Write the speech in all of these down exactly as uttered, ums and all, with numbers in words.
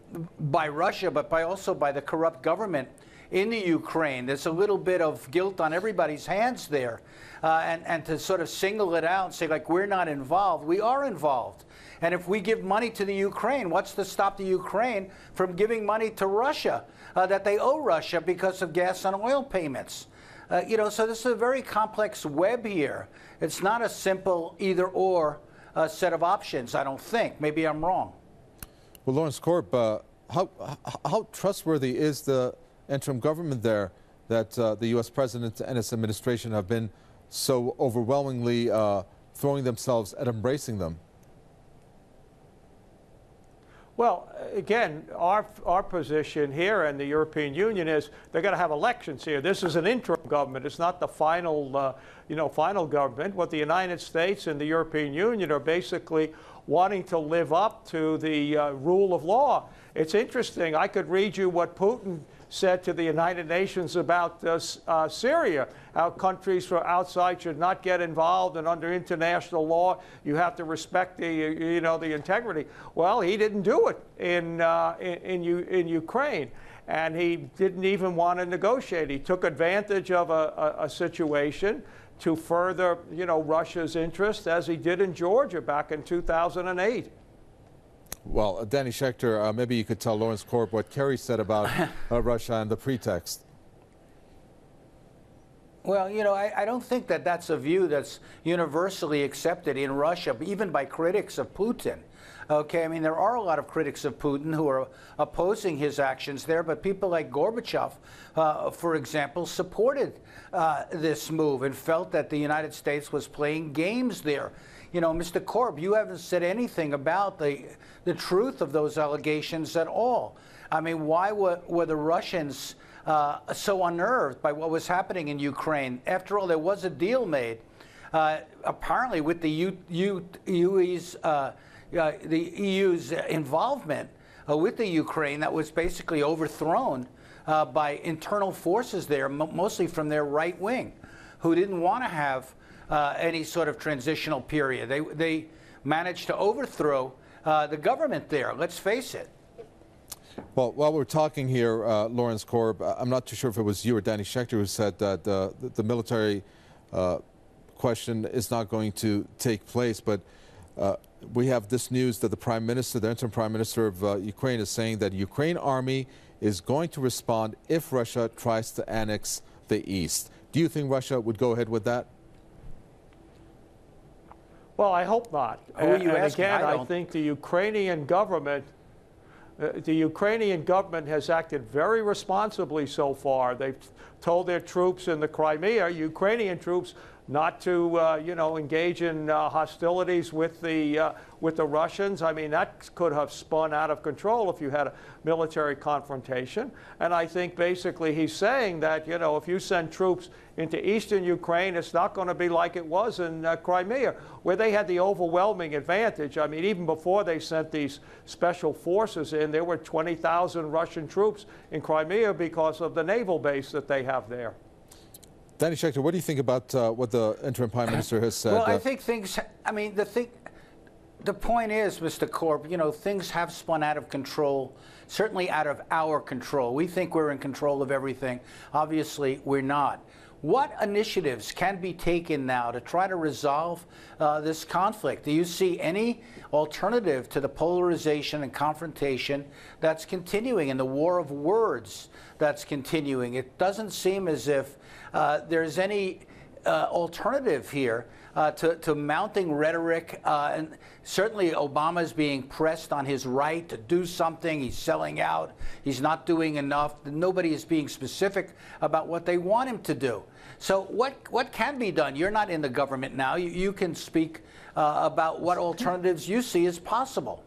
by Russia, but by also by the corrupt government in the Ukraine. There's a little bit of guilt on everybody's hands there. Uh, and, and to sort of single it out and say, like, we're not involved. We are involved. And if we give money to the Ukraine, what's to stop the Ukraine from giving money to Russia uh, that they owe Russia because of gas and oil payments? Uh, you know, so this is a very complex web here. It's not a simple either or uh, set of options, I don't think. Maybe I'm wrong. Well, Lawrence Korb, uh, how, how trustworthy is the interim government there that uh, the U S president and his administration have been so overwhelmingly uh, throwing themselves at embracing them? Well, again, our, our position here in the European Union is they're going to have elections here. This is an interim government. It's not the final, uh, you know, final government. What the United States and the European Union are basically wanting to live up to the uh, rule of law. It's interesting. I could read you what Putin said to the United Nations about uh, uh, Syria, how countries from outside should not get involved, and under international law, you have to respect the, you know, the integrity. Well, he didn't do it in, uh, in, in, in Ukraine, and he didn't even want to negotiate. He took advantage of a, a, a situation to further, you know, Russia's interest, as he did in Georgia back in two thousand eight. Well, uh, Danny Schechter, uh, maybe you could tell Lawrence Korb what Kerry said about uh, Russia and the pretext. Well, you know, I, I don't think that that's a view that's universally accepted in Russia, even by critics of Putin. Okay, I mean, there are a lot of critics of Putin who are opposing his actions there, but people like Gorbachev, uh, for example, supported uh, this move and felt that the United States was playing games there. You know, Mister Korb, you haven't said anything about the, the truth of those allegations at all. I mean, why were, were the Russians uh, so unnerved by what was happening in Ukraine? After all, there was a deal made, uh, apparently with the U, U, UE's, uh, uh, the E U's involvement uh, with the Ukraine that was basically overthrown uh, by internal forces there, mo mostly from their right wing, who didn't want to have Uh, any sort of transitional period. They, they managed to overthrow uh, the government there, let's face it. Well, while we're talking here, uh, Lawrence Korb, I'm not too sure if it was you or Danny Schechter who said that uh, the, the military uh, question is not going to take place, but uh, we have this news that the Prime Minister, the interim Prime Minister of uh, Ukraine, is saying that the Ukraine army is going to respond if Russia tries to annex the east. Do you think Russia would go ahead with that? Well, I hope not. Who are you and asking? again, I, I think the Ukrainian government, uh, the Ukrainian government has acted very responsibly so far. They've told their troops in the Crimea, Ukrainian troops, not to, uh, you know, engage in uh, hostilities with the uh, with the Russians. I mean, that could have spun out of control if you had a military confrontation. And I think basically he's saying that, you know, if you send troops into eastern Ukraine, it's not going to be like it was in uh, Crimea, where they had the overwhelming advantage. I mean, even before they sent these special forces in, there were twenty thousand Russian troops in Crimea because of the naval base that they have there. Danny Schechter, what do you think about uh, what the interim Prime Minister has said? Well, I uh, think things, I mean, the thing, the point is, Mister Korb, you know, things have spun out of control, certainly out of our control. We think we're in control of everything. Obviously, we're not. What initiatives can be taken now to try to resolve uh, this conflict? Do you see any alternative to the polarization and confrontation that's continuing and the war of words that's continuing? It doesn't seem as if uh, there's any uh, alternative here uh, to, to mounting rhetoric. Uh, and certainly Obama's being pressed on his right to do something. He's selling out. He's not doing enough. Nobody is being specific about what they want him to do. So what, what can be done? You're not in the government now. You, you can speak uh, about what alternatives you see as possible.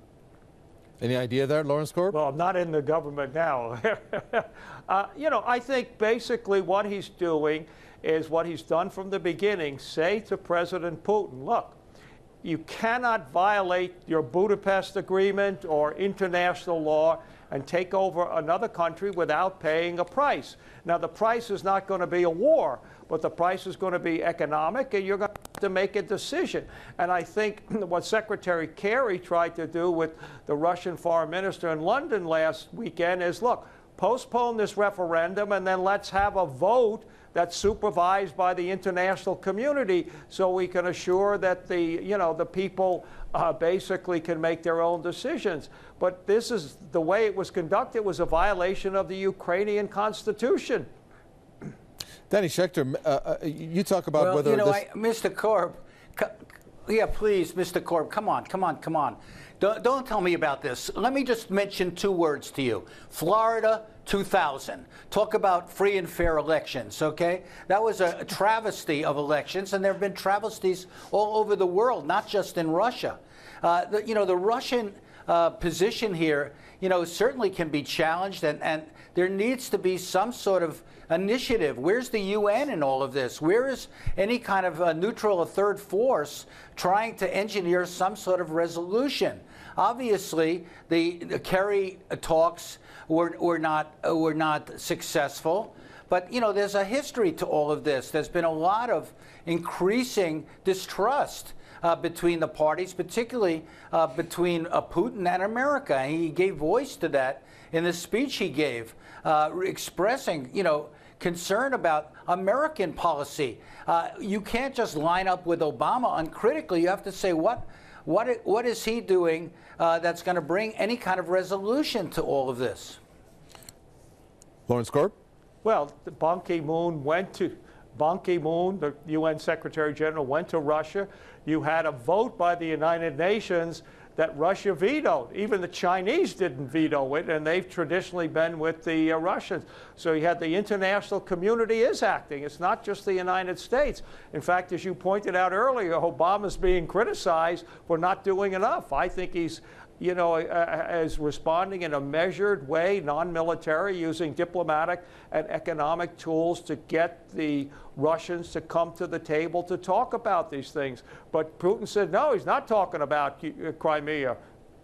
Any idea there, Lawrence Korb? Well, I'm not in the government now. uh, you know, I think basically what he's doing is what he's done from the beginning. Say to President Putin, look, you cannot violate your Budapest Agreement or international law and take over another country without paying a price. Now, the price is not going to be a war, but the price is going to be economic, and you're going to to make a decision. And I think what Secretary Kerry tried to do with the Russian foreign minister in London last weekend is, look, postpone this referendum and then let's have a vote that's supervised by the international community so we can assure that the, you know, the people uh, basically can make their own decisions. But this is the way it was conducted was a violation of the Ukrainian constitution. Danny Schechter, uh, uh, you talk about well, whether you know, this... I, Mister Korb, yeah, please, Mister Korb, come on, come on, come on. Don't, don't tell me about this. Let me just mention two words to you. Florida, two thousand. Talk about free and fair elections, okay? That was a, a travesty of elections, and there have been travesties all over the world, not just in Russia. Uh, the, you know, the Russian uh, position here, you know, certainly can be challenged, and, and there needs to be some sort of initiative. Where's the U N in all of this? Where is any kind of a neutral or third force trying to engineer some sort of resolution? Obviously, the, the Kerry talks were, were not uh, were not successful. But you know, there's a history to all of this. There's been a lot of increasing distrust uh, between the parties, particularly uh, between uh, Putin and America. And he gave voice to that in the speech he gave, uh, expressing, you know, concern about American policy. Uh, you can't just line up with Obama uncritically. You have to say, what, what, what is he doing uh, that's going to bring any kind of resolution to all of this? Lawrence Korb? Well, Ban Ki-moon went to, Ban Ki-moon, the U N Secretary General, went to Russia. You had a vote by the United Nations that Russia vetoed. Even the Chinese didn't veto it, and they've traditionally been with the uh, Russians. So you had the international community is acting. It's not just the United States. In fact, as you pointed out earlier, Obama's being criticized for not doing enough. I think he's, you know, uh, is responding in a measured way, non-military, using diplomatic and economic tools to get the Russians to come to the table to talk about these things. But Putin said, no, he's not talking about Crimea.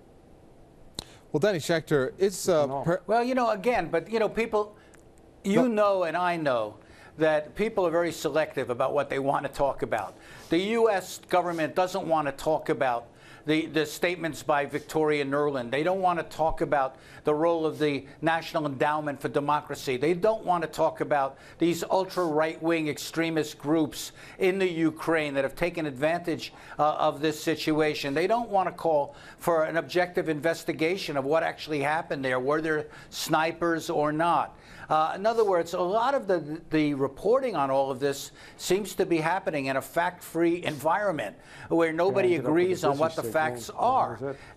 Well, Danny Schechter, it's... Uh, no. Well, you know, again, but, you know, people, you know and I know that people are very selective about what they want to talk about. The U S government doesn't want to talk about The, the statements by Victoria Nuland. They don't want to talk about the role of the National Endowment for Democracy. They don't want to talk about these ultra-right-wing extremist groups in the Ukraine that have taken advantage uh, of this situation. They don't want to call for an objective investigation of what actually happened there. Were there snipers or not? Uh, in other words, a lot of the, the reporting on all of this seems to be happening in a fact-free environment where nobody Yeah, agrees on what the facts are.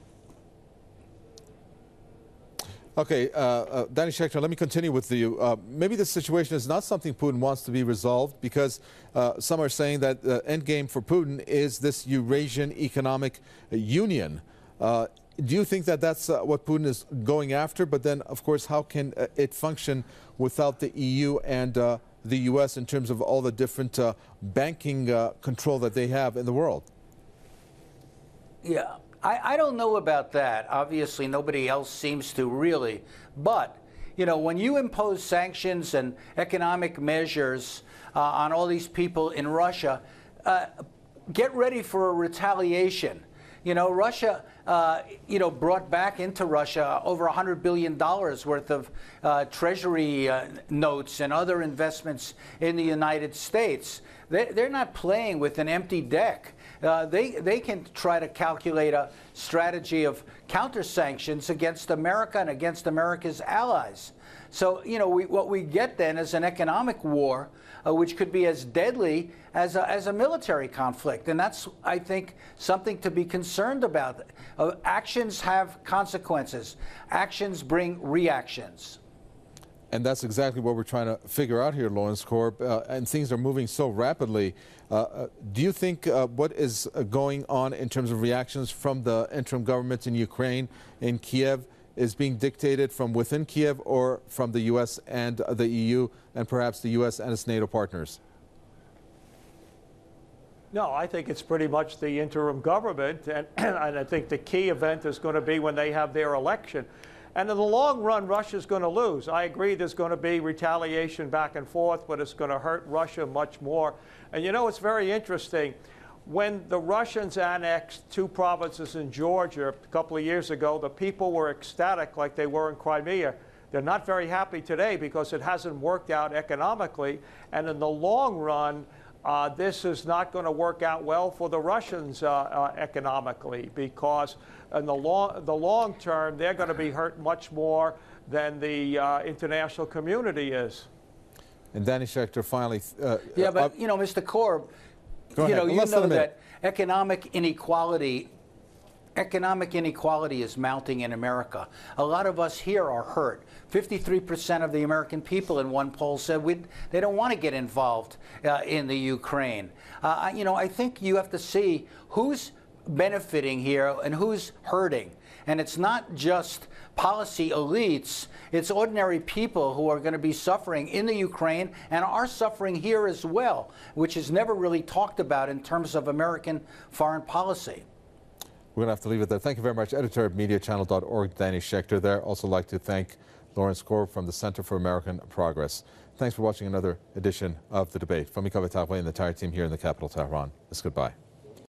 Okay, uh, uh, Danny Schechter, let me continue with you. Uh, maybe this situation is not something Putin wants to be resolved because uh, some are saying that the end game for Putin is this Eurasian Economic Union. Uh, Do you think that that's uh, what Putin is going after? But then, of course, how can uh, it function without the E U and uh, the U S in terms of all the different uh, banking uh, control that they have in the world? Yeah, I, I don't know about that. Obviously, nobody else seems to really. But, you know, when you impose sanctions and economic measures uh, on all these people in Russia, uh, get ready for a retaliation. You know, Russia, uh, you know, brought back into Russia over one hundred billion dollars worth of uh, treasury uh, notes and other investments in the United States. They, they're not playing with an empty deck. Uh, they, they can try to calculate a strategy of counter-sanctions against America and against America's allies. So, you know, we, what we get then is an economic war, uh, which could be as deadly as a, as a military conflict. And that's, I think, something to be concerned about. Uh, actions have consequences. Actions bring reactions. And that's exactly what we're trying to figure out here, Lawrence Korb. Uh, and things are moving so rapidly. Uh, uh, do you think uh, what is uh, going on in terms of reactions from the interim government in Ukraine, in Kiev, is being dictated from within Kiev or from the U S and uh, the E U and perhaps the U S and its NATO partners? No, I think it's pretty much the interim government. And, and I think the key event is going to be when they have their election. And in the long run, Russia's going to lose. I agree there's going to be retaliation back and forth, but it's going to hurt Russia much more. And you know, it's very interesting. when the Russians annexed two provinces in Georgia a couple of years ago, the people were ecstatic like they were in Crimea. They're not very happy today because it hasn't worked out economically. And in the long run, uh, this is not going to work out well for the Russians uh, uh, economically, because in the long, the long term, they're going to be hurt much more than the uh, international community is. And Danny Schechter, finally. Uh, yeah, but, uh, you know, Mister Korb, Go you ahead. know, you Less than know a minute. that economic inequality, economic inequality is mounting in America. A lot of us here are hurt. fifty-three percent of the American people in one poll said we'd, they don't want to get involved uh, in the Ukraine. Uh, you know, I think you have to see who's benefiting here and who's hurting. And it's not just policy elites, it's ordinary people who are going to be suffering in the Ukraine and are suffering here as well, which is never really talked about in terms of American foreign policy. We're going to have to leave it there. Thank you very much. Editor of media channel dot org, Danny Schechter there. Also like to thank Lawrence Korb from the Center for American Progress. Thanks for watching another edition of The Debate. From me, Kaveh Tagway, and the entire team here in the capital, Tehran. It's goodbye.